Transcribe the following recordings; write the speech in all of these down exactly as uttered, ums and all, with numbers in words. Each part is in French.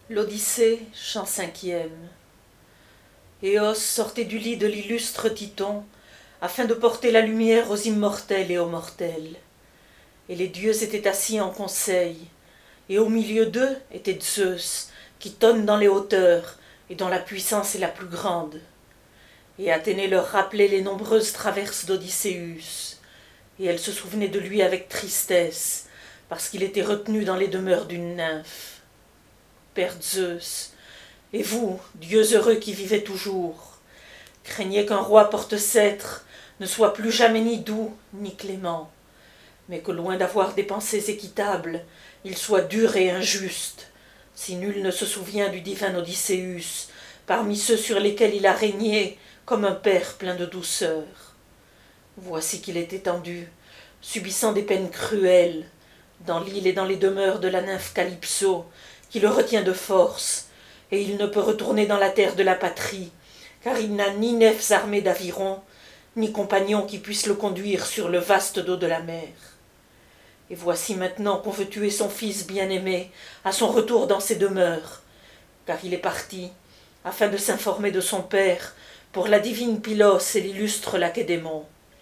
L'Odyssée, chant cinquième. Éos sortait du lit de l'illustre Titon, afin de porter la lumière aux immortels et aux mortels. Et les dieux étaient assis en conseil, et au milieu d'eux était Zeus, qui tonne dans les hauteurs, et dont la puissance est la plus grande. Et Athénée leur rappelait les nombreuses traverses d'Odysseus, et elle se souvenait de lui avec tristesse, parce qu'il était retenu dans les demeures d'une nymphe. Père Zeus, et vous, dieux heureux qui vivez toujours, craignez qu'un roi porte-sceptre ne soit plus jamais ni doux ni clément, mais que loin d'avoir des pensées équitables, il soit dur et injuste, si nul ne se souvient du divin Odysseus, parmi ceux sur lesquels il a régné comme un père plein de douceur. Voici qu'il est étendu, subissant des peines cruelles, dans l'île et dans les demeures de la nymphe Calypso, qui le retient de force, et il ne peut retourner dans la terre de la patrie, car il n'a ni nefs armées d'aviron, ni compagnons qui puissent le conduire sur le vaste dos de la mer. Et voici maintenant qu'on veut tuer son fils bien-aimé à son retour dans ses demeures, car il est parti, afin de s'informer de son père, pour la divine Pylos et l'illustre Lacédémon.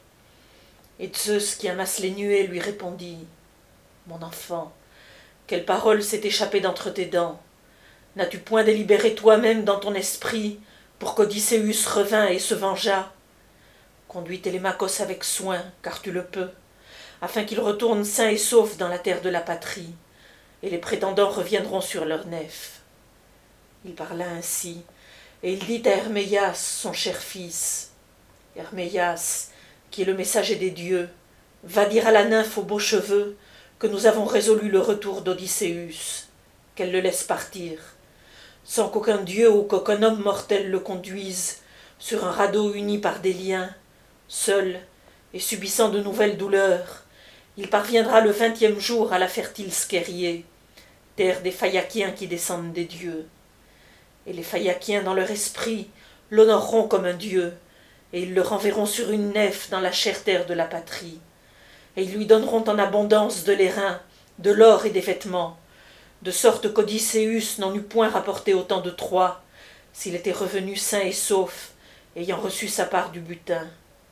Et Zeus, qui amasse les nuées, lui répondit « Mon enfant, quelle parole s'est échappée d'entre tes dents? N'as-tu point délibéré toi-même dans ton esprit pour qu'Odysseus revînt et se vengeât? Conduis Télémaque avec soin, car tu le peux, afin qu'il retourne sain et sauf dans la terre de la patrie, et les prétendants reviendront sur leurs nefs. » Il parla ainsi, et il dit à Herméias, son cher fils, « Herméias, qui est le messager des dieux, va dire à la nymphe aux beaux cheveux que nous avons résolu le retour d'Odysseus, qu'elle le laisse partir, sans qu'aucun dieu ou qu'aucun homme mortel le conduise sur un radeau uni par des liens, seul et subissant de nouvelles douleurs. Il parviendra le vingtième jour à la fertile Scérie, terre des Phaïaciens qui descendent des dieux. Et les Phaïaciens dans leur esprit l'honoreront comme un dieu, et ils le renverront sur une nef dans la chère terre de la patrie. Et ils lui donneront en abondance de l'airain, de l'or et des vêtements, de sorte qu'Odysseus n'en eût point rapporté autant de Troie, s'il était revenu sain et sauf, ayant reçu sa part du butin.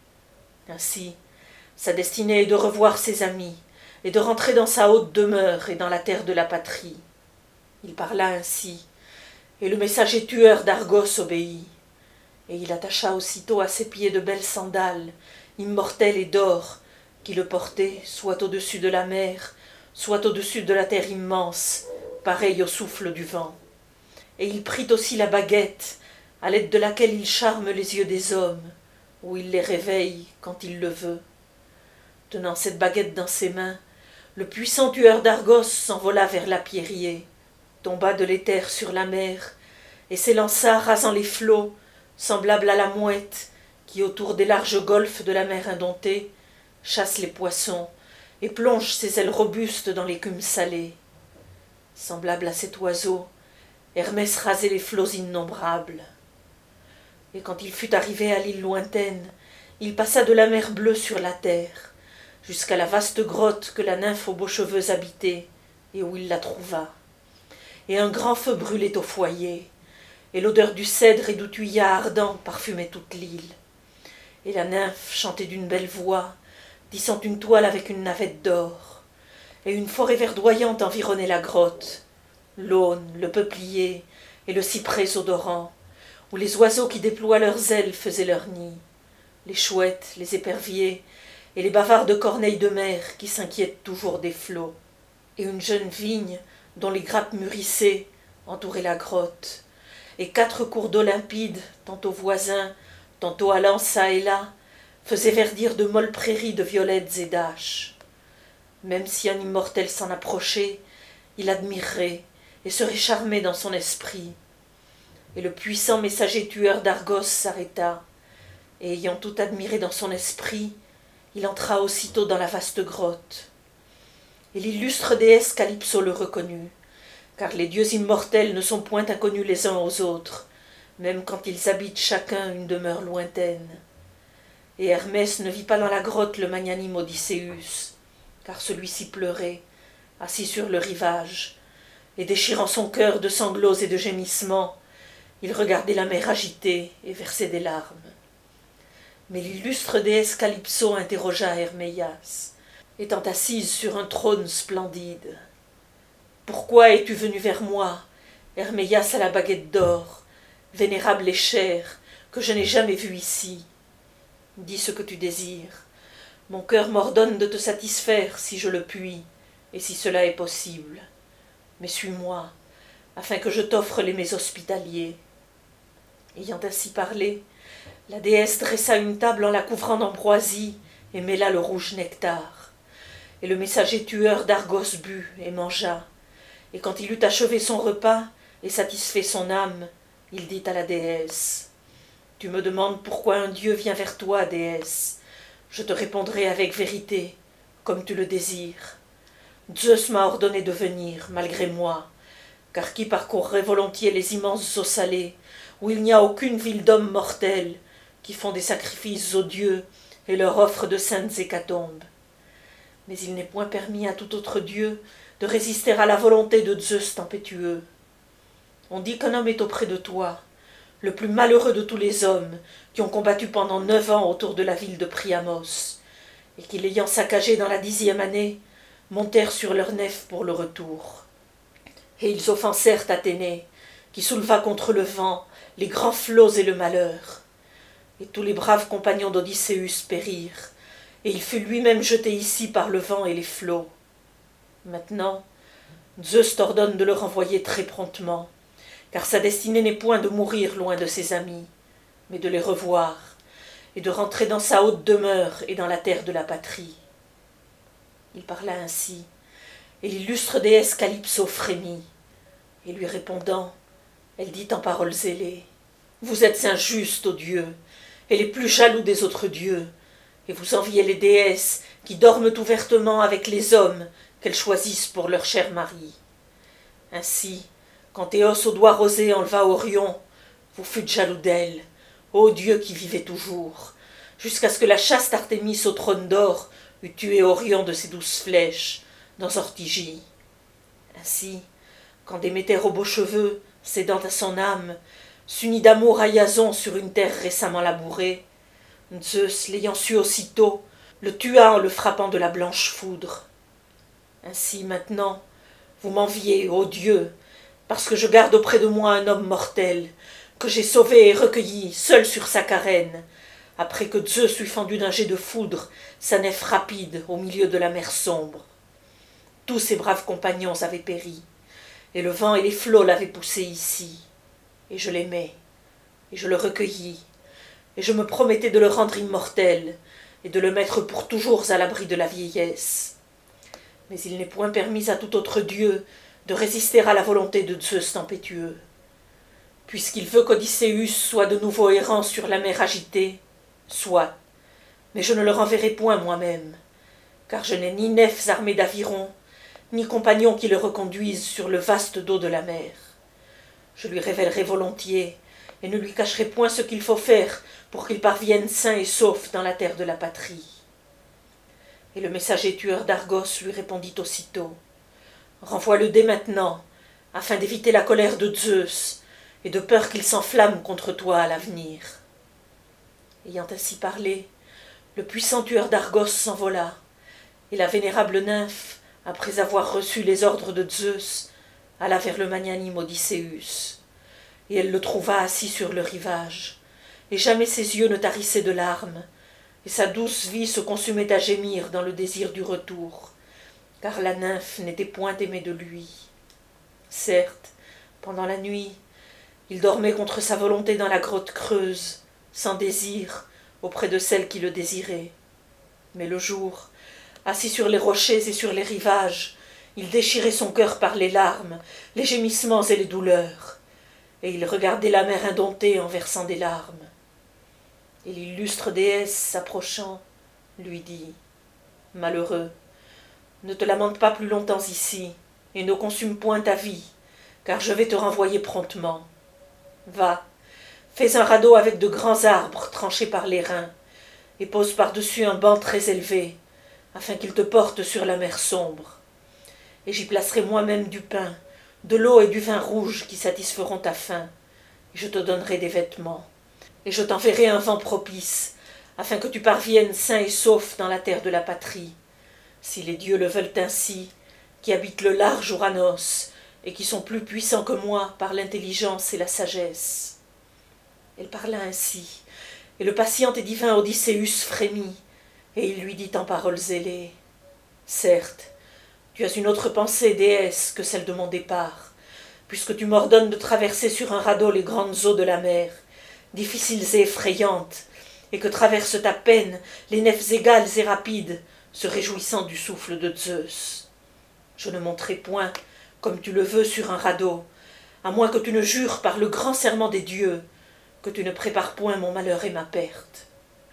Ainsi, sa destinée est de revoir ses amis, et de rentrer dans sa haute demeure et dans la terre de la patrie. Il parla ainsi, et le messager tueur d'Argos obéit, et il attacha aussitôt à ses pieds de belles sandales, immortelles et d'or, qui le portaient soit au-dessus de la mer, soit au-dessus de la terre immense, pareil au souffle du vent. Et il prit aussi la baguette, à l'aide de laquelle il charme les yeux des hommes, ou il les réveille quand il le veut. Tenant cette baguette dans ses mains, le puissant tueur d'Argos s'envola vers la Pierrier, tomba de l'éther sur la mer, et s'élança rasant les flots, semblable à la mouette qui, autour des larges golfes de la mer indomptée, chasse les poissons et plonge ses ailes robustes dans l'écume salée. Semblable à cet oiseau, Hermès rasait les flots innombrables. Et quand il fut arrivé à l'île lointaine, il passa de la mer bleue sur la terre, jusqu'à la vaste grotte que la nymphe aux beaux cheveux habitait, et où il la trouva. Et un grand feu brûlait au foyer, et l'odeur du cèdre et du thuya ardent parfumait toute l'île. Et la nymphe chantait d'une belle voix, tissant une toile avec une navette d'or, et une forêt verdoyante environnait la grotte, l'aune, le peuplier et le cyprès odorant, où les oiseaux qui déploient leurs ailes faisaient leur nid, les chouettes, les éperviers et les bavardes corneilles de mer qui s'inquiètent toujours des flots, et une jeune vigne dont les grappes mûrissaient entourait la grotte, et quatre cours d'eau limpides, tantôt voisins, tantôt allant çà et là, faisaient verdir de molles prairies de violettes et d'aches. Même si un immortel s'en approchait, il admirerait et serait charmé dans son esprit. Et le puissant messager tueur d'Argos s'arrêta, et ayant tout admiré dans son esprit, il entra aussitôt dans la vaste grotte. Et l'illustre déesse Calypso le reconnut, car les dieux immortels ne sont point inconnus les uns aux autres, même quand ils habitent chacun une demeure lointaine. Et Hermès ne vit pas dans la grotte le magnanime Odysseus, car celui-ci pleurait, assis sur le rivage, et déchirant son cœur de sanglots et de gémissements, il regardait la mer agitée et versait des larmes. Mais l'illustre déesse Calypso interrogea Herméias, étant assise sur un trône splendide. « Pourquoi es-tu venu vers moi, Herméias à la baguette d'or, vénérable et chère, que je n'ai jamais vue ici? Dis ce que tu désires. Mon cœur m'ordonne de te satisfaire si je le puis, et si cela est possible. Mais suis-moi, afin que je t'offre les mets hospitaliers. » Ayant ainsi parlé, la déesse dressa une table en la couvrant d'ambroisie et mêla le rouge nectar. Et le messager tueur d'Argos but et mangea. Et quand il eut achevé son repas et satisfait son âme, il dit à la déesse : « Tu me demandes pourquoi un dieu vient vers toi, déesse. Je te répondrai avec vérité, comme tu le désires. Zeus m'a ordonné de venir, malgré moi, car qui parcourrait volontiers les immenses eaux salées, où il n'y a aucune ville d'hommes mortels, qui font des sacrifices aux dieux et leur offrent de saintes hécatombes. Mais il n'est point permis à tout autre dieu de résister à la volonté de Zeus tempétueux. On dit qu'un homme est auprès de toi, le plus malheureux de tous les hommes qui ont combattu pendant neuf ans autour de la ville de Priamos, et qui, l'ayant saccagé dans la dixième année, montèrent sur leur nef pour le retour. Et ils offensèrent Athénée, qui souleva contre le vent les grands flots et le malheur. Et tous les braves compagnons d'Odysseus périrent, et il fut lui-même jeté ici par le vent et les flots. Maintenant, Zeus t'ordonne de le renvoyer très promptement, car sa destinée n'est point de mourir loin de ses amis, mais de les revoir, et de rentrer dans sa haute demeure et dans la terre de la patrie. » Il parla ainsi, et l'illustre déesse Calypso frémit, et lui répondant, elle dit en paroles ailées : « Vous êtes injustes, ô dieux, et les plus jaloux des autres dieux, et vous enviez les déesses qui dorment ouvertement avec les hommes qu'elles choisissent pour leur cher mari. Ainsi, quand Théos aux doigts rosés enleva Orion, vous fûtes jaloux d'elle, ô dieu qui vivait toujours, jusqu'à ce que la chaste Artémis au trône d'or eût tué Orion de ses douze flèches, dans Ortygie. Ainsi, quand Déméter aux beaux cheveux, cédant à son âme, s'unit d'amour à Iason sur une terre récemment labourée, Zeus, l'ayant su aussitôt, le tua en le frappant de la blanche foudre. Ainsi maintenant, vous m'enviez, ô dieu, parce que je garde auprès de moi un homme mortel, que j'ai sauvé et recueilli, seul sur sa carène, après que Zeus eut fendu d'un jet de foudre sa nef rapide au milieu de la mer sombre. Tous ses braves compagnons avaient péri, et le vent et les flots l'avaient poussé ici. Et je l'aimais, et je le recueillis, et je me promettais de le rendre immortel, et de le mettre pour toujours à l'abri de la vieillesse. Mais il n'est point permis à tout autre dieu de résister à la volonté de Zeus tempétueux. Puisqu'il veut qu'Odysseus soit de nouveau errant sur la mer agitée, soit, mais je ne le renverrai point moi-même, car je n'ai ni nefs armées d'avirons, ni compagnons qui le reconduisent sur le vaste dos de la mer. Je lui révélerai volontiers, et ne lui cacherai point ce qu'il faut faire pour qu'il parvienne sain et sauf dans la terre de la patrie. » Et le messager tueur d'Argos lui répondit aussitôt : « Renvoie-le dès maintenant, afin d'éviter la colère de Zeus, et de peur qu'il s'enflamme contre toi à l'avenir. » Ayant ainsi parlé, le puissant tueur d'Argos s'envola, et la vénérable nymphe, après avoir reçu les ordres de Zeus, alla vers le magnanime Odysseus. Et elle le trouva assis sur le rivage, et jamais ses yeux ne tarissaient de larmes, et sa douce vie se consumait à gémir dans le désir du retour, car la nymphe n'était point aimée de lui. Certes, pendant la nuit, il dormait contre sa volonté dans la grotte creuse, sans désir, auprès de celle qui le désirait. Mais le jour, assis sur les rochers et sur les rivages, il déchirait son cœur par les larmes, les gémissements et les douleurs, et il regardait la mer indomptée en versant des larmes. Et l'illustre déesse, s'approchant, lui dit : « Malheureux, ne te lamente pas plus longtemps ici, et ne consume point ta vie, car je vais te renvoyer promptement. Va, fais un radeau avec de grands arbres tranchés par les reins, et pose par-dessus un banc très élevé, afin qu'il te porte sur la mer sombre. Et j'y placerai moi-même du pain, de l'eau et du vin rouge qui satisferont ta faim, et je te donnerai des vêtements, et je t'enverrai un vent propice, afin que tu parviennes sain et sauf dans la terre de la patrie, si les dieux le veulent ainsi, qui habitent le large Ouranos, et qui sont plus puissants que moi par l'intelligence et la sagesse. » Elle parla ainsi, et le patient et divin Odysseus frémit, et il lui dit en paroles ailées, « Certes, tu as une autre pensée, déesse, que celle de mon départ, puisque tu m'ordonnes de traverser sur un radeau les grandes eaux de la mer, difficiles et effrayantes, et que traversent à peine les nefs égales et rapides, se réjouissant du souffle de Zeus. Je ne monterai point, comme tu le veux, sur un radeau, à moins que tu ne jures par le grand serment des dieux, que tu ne prépares point mon malheur et ma perte. »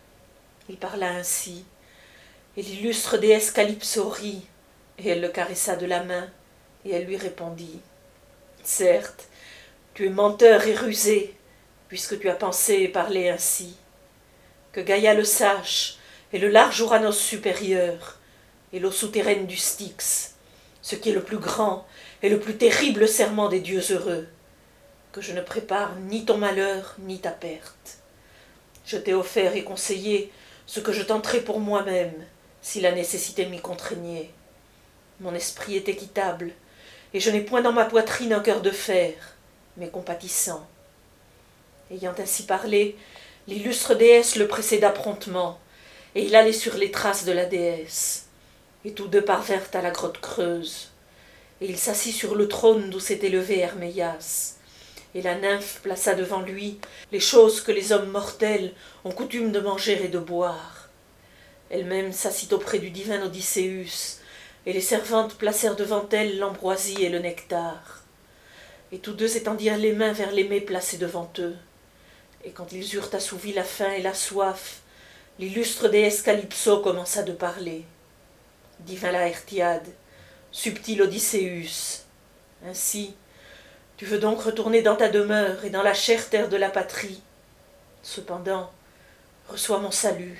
Il parla ainsi, et l'illustre déesse Calypso rit, et elle le caressa de la main, et elle lui répondit, « Certes, tu es menteur et rusé, puisque tu as pensé et parlé ainsi. Que Gaïa le sache, et le large Ouranos supérieur, et l'eau souterraine du Styx, ce qui est le plus grand et le plus terrible serment des dieux heureux, que je ne prépare ni ton malheur ni ta perte. Je t'ai offert et conseillé ce que je tenterai pour moi-même, si la nécessité m'y contraignait. Mon esprit est équitable, et je n'ai point dans ma poitrine un cœur de fer, mais compatissant. » Ayant ainsi parlé, l'illustre déesse le précéda promptement, et il allait sur les traces de la déesse. Et tous deux parvinrent à la grotte creuse, et il s'assit sur le trône d'où s'était levé Herméias, et la nymphe plaça devant lui les choses que les hommes mortels ont coutume de manger et de boire. Elle-même s'assit auprès du divin Odysseus, et les servantes placèrent devant elle l'ambroisie et le nectar. Et tous deux étendirent les mains vers les mets placés devant eux. Et quand ils eurent assouvi la faim et la soif, l'illustre déesse Calypso commença de parler. « Divin Laërtiade, subtil Odysseus, ainsi, tu veux donc retourner dans ta demeure et dans la chère terre de la patrie. Cependant, reçois mon salut.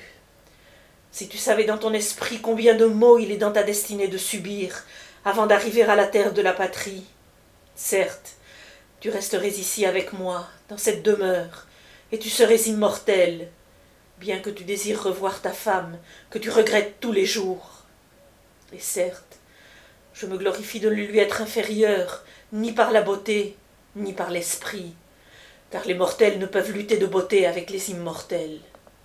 Si tu savais dans ton esprit combien de maux il est dans ta destinée de subir avant d'arriver à la terre de la patrie, certes, tu resterais ici avec moi, dans cette demeure, et tu serais immortel, bien que tu désires revoir ta femme, que tu regrettes tous les jours. Et certes, je me glorifie de ne lui être inférieur, ni par la beauté, ni par l'esprit, car les mortels ne peuvent lutter de beauté avec les immortels. »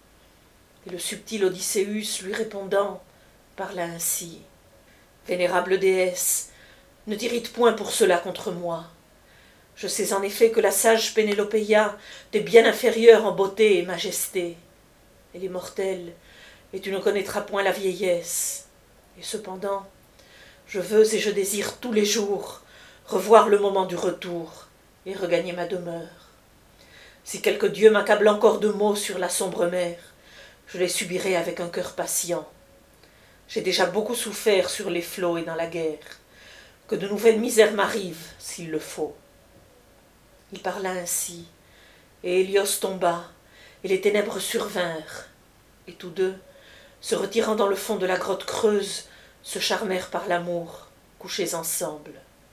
Et le subtil Odysseus, lui répondant, parla ainsi. « Vénérable déesse, ne t'irrite point pour cela contre moi. Je sais en effet que la sage Pénélopéia t'est bien inférieure en beauté et majesté. Elle est mortelle, et tu ne connaîtras point la vieillesse. Et cependant, je veux et je désire tous les jours revoir le moment du retour et regagner ma demeure. Si quelque dieu m'accable encore de maux sur la sombre mer, je les subirai avec un cœur patient. J'ai déjà beaucoup souffert sur les flots et dans la guerre. Que de nouvelles misères m'arrivent, s'il le faut. » Il parla ainsi, et Hélios tomba, et les ténèbres survinrent, et tous deux, se retirant dans le fond de la grotte creuse, se charmèrent par l'amour, couchés ensemble.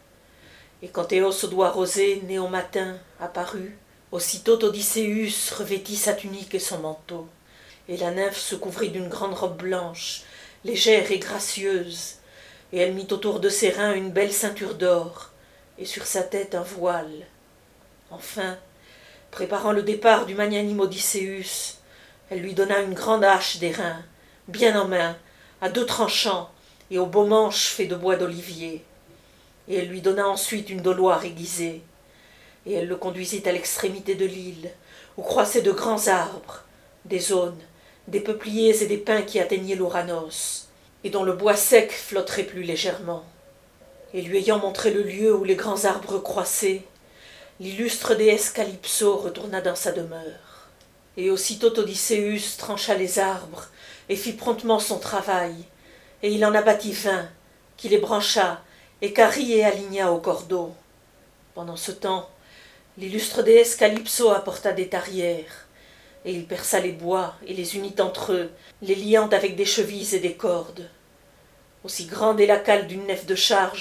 Et quand Théos au doigt rosé, né au matin, apparut, aussitôt Odysseus revêtit sa tunique et son manteau, et la nymphe se couvrit d'une grande robe blanche, légère et gracieuse, et elle mit autour de ses reins une belle ceinture d'or, et sur sa tête un voile. Enfin, préparant le départ du magnanime Odysseus, elle lui donna une grande hache d'airain, bien en main, à deux tranchants, et au beau manche fait de bois d'olivier. Et elle lui donna ensuite une doloire aiguisée, et elle le conduisit à l'extrémité de l'île, où croissaient de grands arbres, des aunes, des peupliers et des pins qui atteignaient l'Ouranos, et dont le bois sec flotterait plus légèrement. Et lui ayant montré le lieu où les grands arbres croissaient, l'illustre déesse Calypso retourna dans sa demeure. Et aussitôt Odysseus trancha les arbres et fit promptement son travail, et il en abattit vingt, qui les brancha, et qu'Arie et aligna au cordeau. Pendant ce temps, l'illustre déesse Calypso apporta des tarières, et il perça les bois et les unit entre eux, les liant avec des chevilles et des cordes. Aussi grande est la cale d'une nef de charge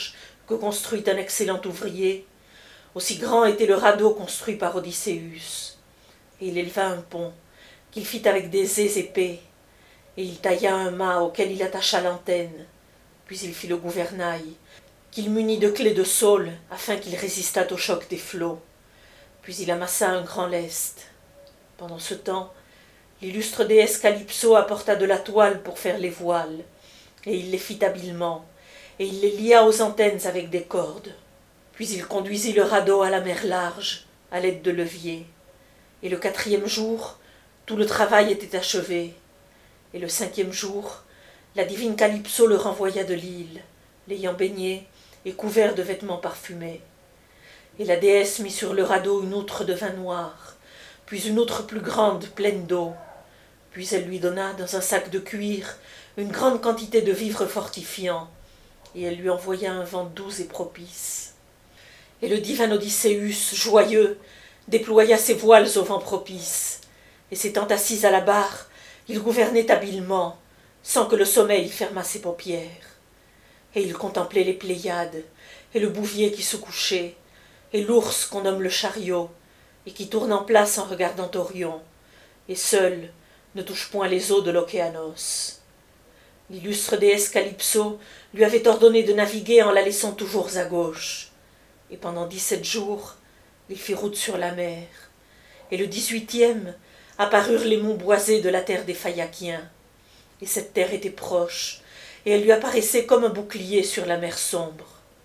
que construit un excellent ouvrier, aussi grand était le radeau construit par Odysseus. Et il éleva un pont, qu'il fit avec des ais épais, et il tailla un mât auquel il attacha l'antenne, puis il fit le gouvernail, qu'il munit de clés de saule, afin qu'il résistât au choc des flots. Puis il amassa un grand lest. Pendant ce temps, l'illustre déesse Calypso apporta de la toile pour faire les voiles, et il les fit habilement, et il les lia aux antennes avec des cordes. Puis il conduisit le radeau à la mer large, à l'aide de leviers. Et le quatrième jour, tout le travail était achevé. Et le cinquième jour, la divine Calypso le renvoya de l'île, l'ayant baigné et couvert de vêtements parfumés. Et la déesse mit sur le radeau une outre de vin noir, puis une outre plus grande pleine d'eau. Puis elle lui donna, dans un sac de cuir, une grande quantité de vivres fortifiants, et elle lui envoya un vent doux et propice. Et le divin Odysseus, joyeux, déploya ses voiles au vent propice, et s'étant assis à la barre, il gouvernait habilement, sans que le sommeil fermât ses paupières. Et il contemplait les Pléiades, et le bouvier qui se couchait, et l'ours qu'on nomme le chariot, et qui tourne en place en regardant Orion, et seul ne touche point les eaux de l'Océanos. L'illustre déesse Calypso lui avait ordonné de naviguer en la laissant toujours à gauche, et pendant dix-sept jours, il fit route sur la mer, et le dix-huitième apparurent les monts boisés de la terre des Phaïaciens, et cette terre était proche, et elle lui apparaissait comme un bouclier sur la mer sombre.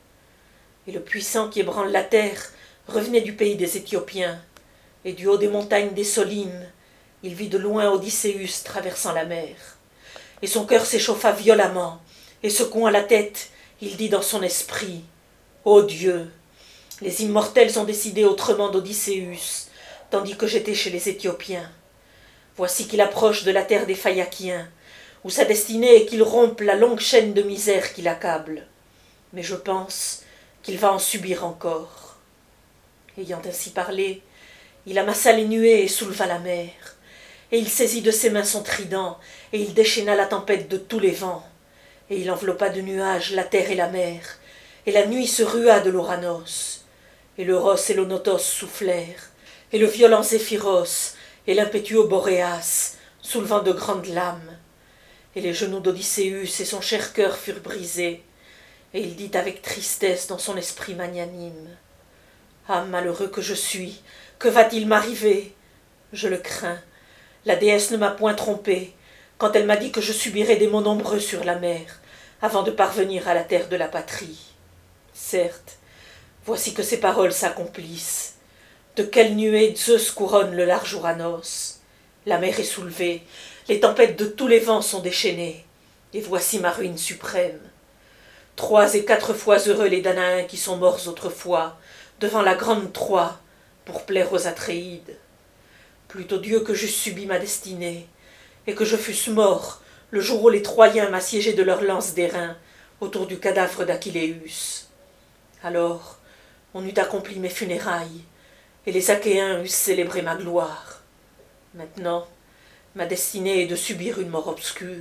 Et le puissant qui ébranle la terre revenait du pays des Éthiopiens, et du haut des montagnes des Solymes, il vit de loin Odysseus traversant la mer. Et son cœur s'échauffa violemment, et secouant la tête, il dit dans son esprit, « Ô Dieu, les immortels ont décidé autrement d'Odysseus, tandis que j'étais chez les Éthiopiens. Voici qu'il approche de la terre des Phaïaciens, où sa destinée est qu'il rompe la longue chaîne de misère qui l'accable. Mais je pense qu'il va en subir encore. » Ayant ainsi parlé, il amassa les nuées et souleva la mer, et il saisit de ses mains son trident, et il déchaîna la tempête de tous les vents, et il enveloppa de nuages la terre et la mer, et la nuit se rua de l'Ouranos, et l'Euros et l'Onotos soufflèrent, et le violent Zéphyros et l'impétueux Boréas, soulevant de grandes lames. Et les genoux d'Odysseus et son cher cœur furent brisés, et il dit avec tristesse dans son esprit magnanime, « Ah, malheureux que je suis, que va-t-il m'arriver? Je le crains. La déesse ne m'a point trompé, quand elle m'a dit que je subirais des maux nombreux sur la mer, avant de parvenir à la terre de la patrie. Certes, voici que ces paroles s'accomplissent. De quelle nuée Zeus couronne le large Ouranos? La mer est soulevée, les tempêtes de tous les vents sont déchaînées, et voici ma ruine suprême. Trois et quatre fois heureux les Danaïens qui sont morts autrefois, devant la grande Troie, pour plaire aux Atréides. Plutôt Dieu que j'eusse subi ma destinée, et que je fusse mort le jour où les Troyens m'assiégeaient de leurs lances d'airain autour du cadavre d'Achilléus. Alors on eût accompli mes funérailles, et les Achéens eussent célébré ma gloire. Maintenant, ma destinée est de subir une mort obscure. »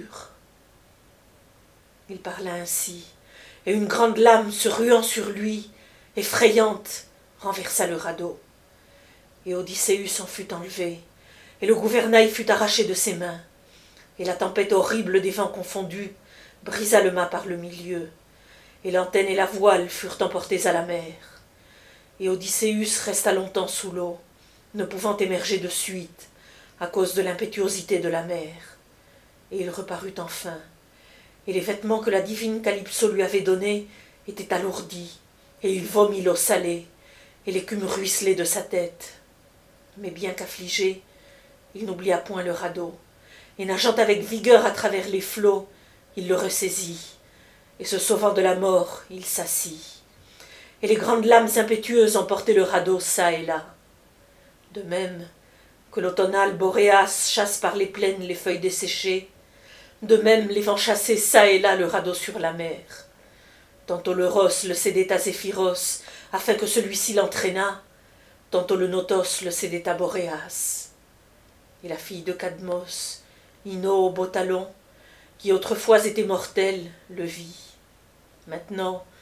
Il parla ainsi, et une grande lame se ruant sur lui, effrayante, renversa le radeau. Et Odysseus en fut enlevé, et le gouvernail fut arraché de ses mains, et la tempête horrible des vents confondus brisa le mât par le milieu, et l'antenne et la voile furent emportées à la mer. Et Odysseus resta longtemps sous l'eau, ne pouvant émerger de suite, à cause de l'impétuosité de la mer. Et il reparut enfin, et les vêtements que la divine Calypso lui avait donnés étaient alourdis, et il vomit l'eau salée, et l'écume ruisselait de sa tête. Mais bien qu'affligé, il n'oublia point le radeau, et nageant avec vigueur à travers les flots, il le ressaisit, et se sauvant de la mort, il s'assit. Et les grandes lames impétueuses emportaient le radeau çà et là. De même que l'automnal Boréas chasse par les plaines les feuilles desséchées, de même les vents chassaient çà et là le radeau sur la mer. Tantôt l'Euros le cédait à Zéphyros, afin que celui-ci l'entraînât, tantôt le Notos le cédait à Boréas. Et la fille de Cadmos, Ino au beau talon, qui autrefois était mortelle, le vit. Maintenant,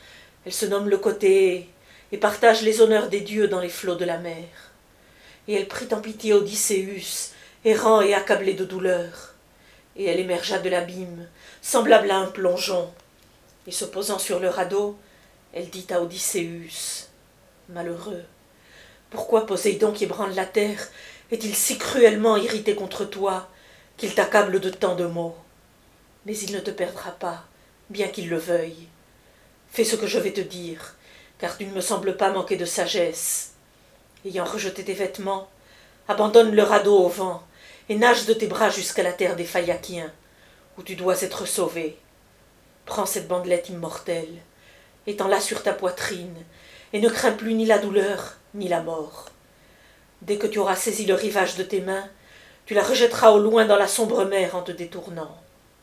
Elle se nomme le côté et partage les honneurs des dieux dans les flots de la mer. Et elle prit en pitié Odysseus, errant et accablé de douleur. Et elle émergea de l'abîme, semblable à un plongeon. Et se posant sur le radeau, elle dit à Odysseus, « Malheureux, pourquoi Poséidon qui ébranle la terre est-il si cruellement irrité contre toi qu'il t'accable de tant de maux? Mais il ne te perdra pas, bien qu'il le veuille. Fais ce que je vais te dire, car tu ne me sembles pas manquer de sagesse. Ayant rejeté tes vêtements, abandonne le radeau au vent et nage de tes bras jusqu'à la terre des Phaïakiens, où tu dois être sauvé. Prends cette bandelette immortelle, étends-la sur ta poitrine, et ne crains plus ni la douleur, ni la mort. Dès que tu auras saisi le rivage de tes mains, tu la rejetteras au loin dans la sombre mer en te détournant. »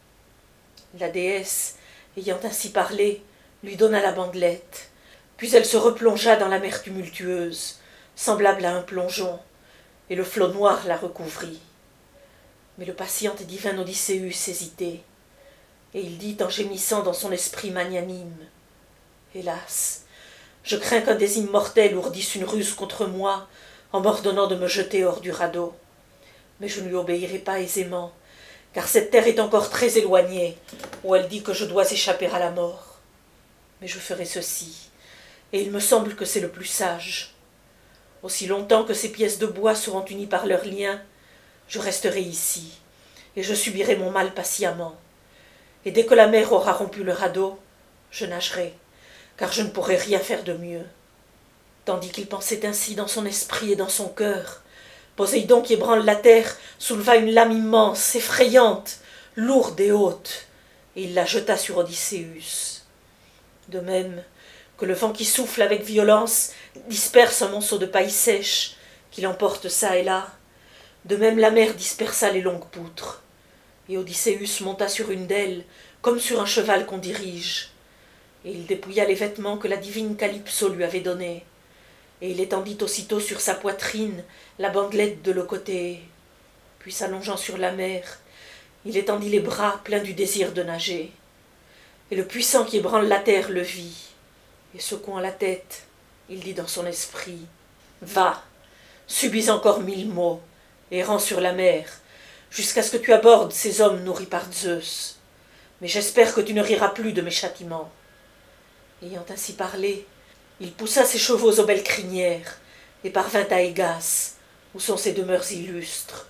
La déesse, ayant ainsi parlé, lui donna la bandelette, puis elle se replongea dans la mer tumultueuse, semblable à un plongeon, et le flot noir la recouvrit. Mais le patient et divin Odysseus hésitait, et il dit en gémissant dans son esprit magnanime, « Hélas, je crains qu'un des immortels ourdisse une ruse contre moi en m'ordonnant de me jeter hors du radeau. Mais je ne lui obéirai pas aisément, car cette terre est encore très éloignée, où elle dit que je dois échapper à la mort. Mais je ferai ceci, et il me semble que c'est le plus sage. Aussi longtemps que ces pièces de bois seront unies par leurs liens, je resterai ici, et je subirai mon mal patiemment. Et dès que la mer aura rompu le radeau, je nagerai, car je ne pourrai rien faire de mieux. » Tandis qu'il pensait ainsi dans son esprit et dans son cœur, Poséidon qui ébranle la terre souleva une lame immense, effrayante, lourde et haute, et il la jeta sur Odysseus. De même que le vent qui souffle avec violence disperse un monceau de paille sèche qui l'emporte çà et là, de même la mer dispersa les longues poutres, et Odysseus monta sur une d'elles comme sur un cheval qu'on dirige, et il dépouilla les vêtements que la divine Calypso lui avait donnés, et il étendit aussitôt sur sa poitrine la bandelette de Leucotée. Puis s'allongeant sur la mer, il étendit les bras pleins du désir de nager. Et le puissant qui ébranle la terre le vit, et secouant la tête, il dit dans son esprit, « Va, subis encore mille maux, errant sur la mer, jusqu'à ce que tu abordes ces hommes nourris par Zeus. Mais j'espère que tu ne riras plus de mes châtiments. » Ayant ainsi parlé, il poussa ses chevaux aux belles crinières et parvint à Égas, où sont ses demeures illustres.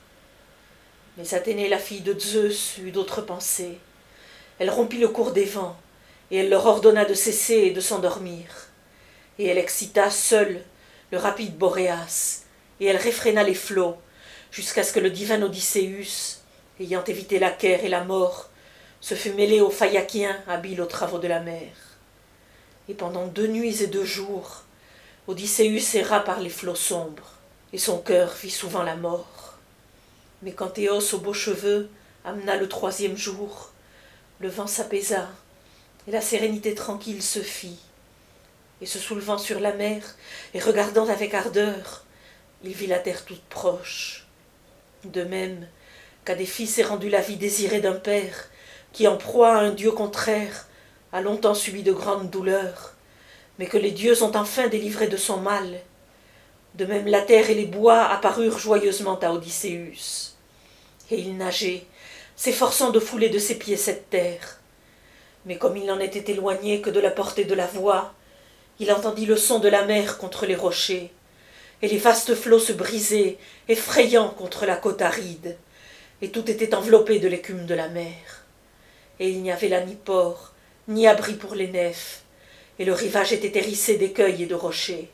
Mais Athénée, la fille de Zeus, eut d'autres pensées. Elle rompit le cours des vents, et elle leur ordonna de cesser et de s'endormir. Et elle excita seule le rapide Boréas, et elle réfréna les flots, jusqu'à ce que le divin Odysseus, ayant évité la guerre et la mort, se fût mêlé aux Phaïakiens habiles aux travaux de la mer. Et pendant deux nuits et deux jours, Odysseus erra par les flots sombres, et son cœur vit souvent la mort. Mais quand Théos aux beaux cheveux amena le troisième jour, le vent s'apaisa, et la sérénité tranquille se fit. Et se soulevant sur la mer, et regardant avec ardeur, il vit la terre toute proche. De même qu'à des fils est rendue la vie désirée d'un père, qui en proie à un dieu contraire, a longtemps subi de grandes douleurs, mais que les dieux ont enfin délivré de son mal. De même la terre et les bois apparurent joyeusement à Odysseus. Et il nageait, s'efforçant de fouler de ses pieds cette terre. Mais comme il n'en était éloigné que de la portée de la voix, il entendit le son de la mer contre les rochers, et les vastes flots se brisaient, effrayants contre la côte aride, et tout était enveloppé de l'écume de la mer. Et il n'y avait là ni port, ni abri pour les nefs, et le rivage était hérissé d'écueils et de rochers.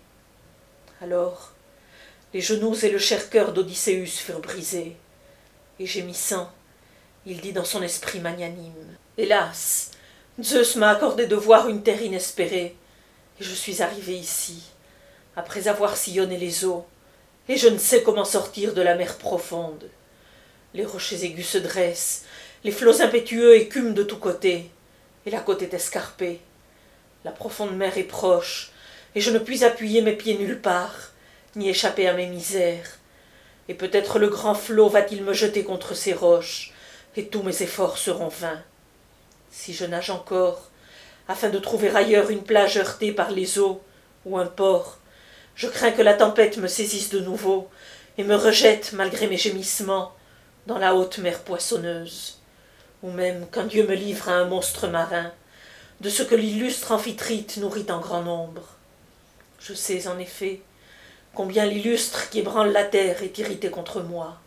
Alors, les genoux et le cher cœur d'Odysseus furent brisés, et gémissant, il dit dans son esprit magnanime, « Hélas, Zeus m'a accordé de voir une terre inespérée, et je suis arrivé ici, après avoir sillonné les eaux, et je ne sais comment sortir de la mer profonde. Les rochers aigus se dressent, les flots impétueux écument de tous côtés, et la côte est escarpée. La profonde mer est proche, et je ne puis appuyer mes pieds nulle part, ni échapper à mes misères. Et peut-être le grand flot va-t-il me jeter contre ces roches, et tous mes efforts seront vains. Si je nage encore, afin de trouver ailleurs une plage heurtée par les eaux, ou un port. Je crains que la tempête me saisisse de nouveau, et me rejette, malgré mes gémissements, dans la haute mer poissonneuse. Ou même qu'un dieu me livre à un monstre marin, de ce que l'illustre Amphitrite nourrit en grand nombre. Je sais, en effet, combien l'illustre qui ébranle la terre est irrité contre moi.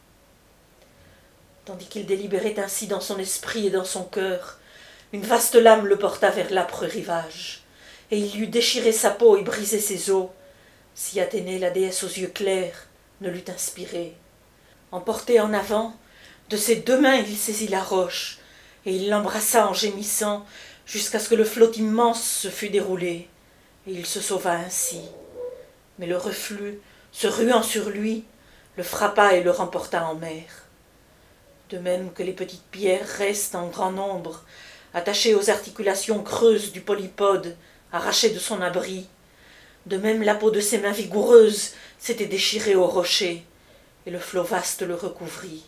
Tandis qu'il délibérait ainsi dans son esprit et dans son cœur, une vaste lame le porta vers l'âpre rivage, et il eût déchiré sa peau et brisé ses os, si Athénée, la déesse aux yeux clairs, ne l'eût inspiré. Emporté en avant, de ses deux mains il saisit la roche, et il l'embrassa en gémissant, jusqu'à ce que le flot immense se fût déroulé, et il se sauva ainsi. Mais le reflux, se ruant sur lui, le frappa et le remporta en mer. De même que les petites pierres restent en grand nombre, attachées aux articulations creuses du polypode, arrachées de son abri, de même la peau de ses mains vigoureuses s'était déchirée au rocher, et le flot vaste le recouvrit.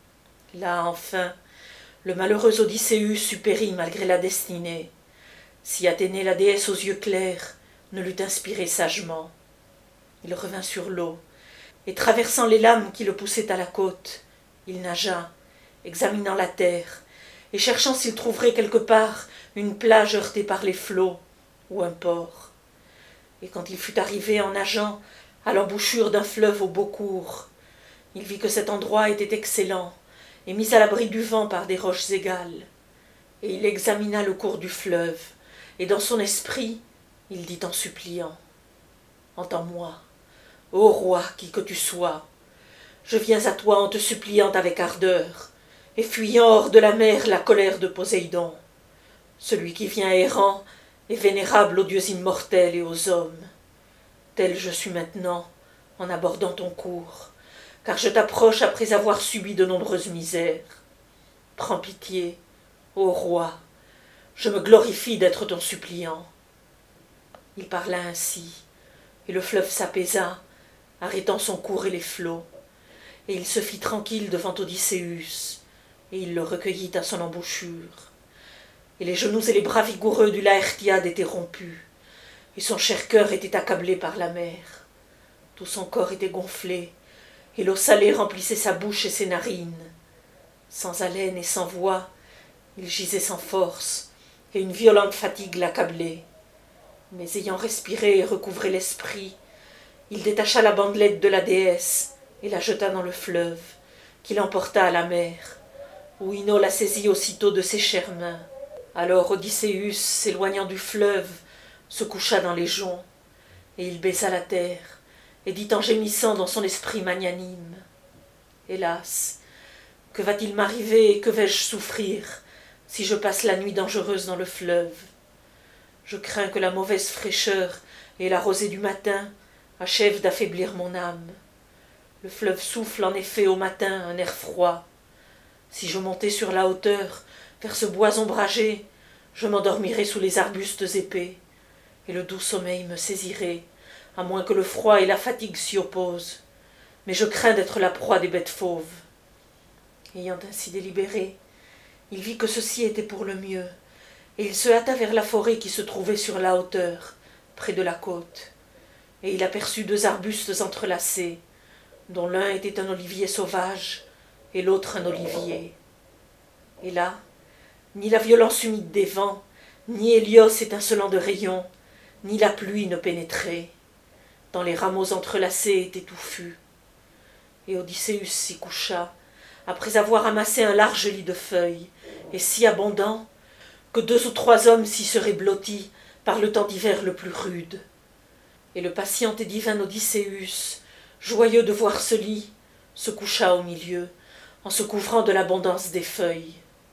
Là, enfin, le malheureux Odysseus eût péri malgré la destinée, si Athénée, la déesse aux yeux clairs, ne l'eût inspiré sagement. Il revint sur l'eau, et traversant les lames qui le poussaient à la côte, il nagea, examinant la terre, et cherchant s'il trouverait quelque part une plage heurtée par les flots, ou un port. Et quand il fut arrivé en nageant à l'embouchure d'un fleuve au beau cours, il vit que cet endroit était excellent, et mis à l'abri du vent par des roches égales. Et il examina le cours du fleuve, et dans son esprit, il dit en suppliant, « Entends-moi, ô roi, qui que tu sois, je viens à toi en te suppliant avec ardeur, et fuyant hors de la mer la colère de Poséidon, celui qui vient errant et vénérable aux dieux immortels et aux hommes. Tel je suis maintenant, en abordant ton cours, car je t'approche après avoir subi de nombreuses misères. Prends pitié, ô roi, je me glorifie d'être ton suppliant. » Il parla ainsi, et le fleuve s'apaisa, arrêtant son cours et les flots, et il se fit tranquille devant Odysseus, et il le recueillit à son embouchure. Et les genoux et les bras vigoureux du Laërtiade étaient rompus, et son cher cœur était accablé par la mer. Tout son corps était gonflé, et l'eau salée remplissait sa bouche et ses narines. Sans haleine et sans voix, il gisait sans force, et une violente fatigue l'accablait. Mais ayant respiré et recouvré l'esprit, il détacha la bandelette de la déesse et la jeta dans le fleuve, qui l'emporta à la mer, où Ino la saisit aussitôt de ses chères mains. Alors Odysseus, s'éloignant du fleuve, se coucha dans les joncs, et il baisa la terre, et dit en gémissant dans son esprit magnanime, « Hélas, que va-t-il m'arriver et que vais-je souffrir si je passe la nuit dangereuse dans le fleuve? Je crains que la mauvaise fraîcheur et la rosée du matin achèvent d'affaiblir mon âme. Le fleuve souffle en effet au matin un air froid. Si je montais sur la hauteur, vers ce bois ombragé, je m'endormirais sous les arbustes épais, et le doux sommeil me saisirait, à moins que le froid et la fatigue s'y opposent. Mais je crains d'être la proie des bêtes fauves. » Ayant ainsi délibéré, il vit que ceci était pour le mieux, et il se hâta vers la forêt qui se trouvait sur la hauteur, près de la côte. Et il aperçut deux arbustes entrelacés, dont l'un était un olivier sauvage, et l'autre un olivier. Et là, ni la violence humide des vents, ni Hélios étincelant de rayons, ni la pluie ne pénétraient. Dans les rameaux entrelacés étaient touffus. Et Odysseus s'y coucha, après avoir amassé un large lit de feuilles, et si abondant, que deux ou trois hommes s'y seraient blottis par le temps d'hiver le plus rude. Et le patient et divin Odysseus, joyeux de voir ce lit, se coucha au milieu, en se couvrant de l'abondance des feuilles.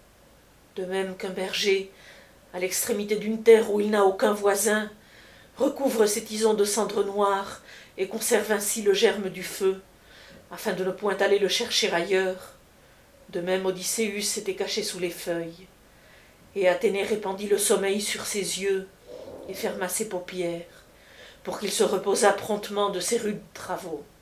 De même qu'un berger, à l'extrémité d'une terre où il n'a aucun voisin, recouvre ses tisons de cendres noires et conserve ainsi le germe du feu, afin de ne point aller le chercher ailleurs, de même Odysseus s'était caché sous les feuilles, et Athénée répandit le sommeil sur ses yeux et ferma ses paupières, pour qu'il se reposât promptement de ses rudes travaux.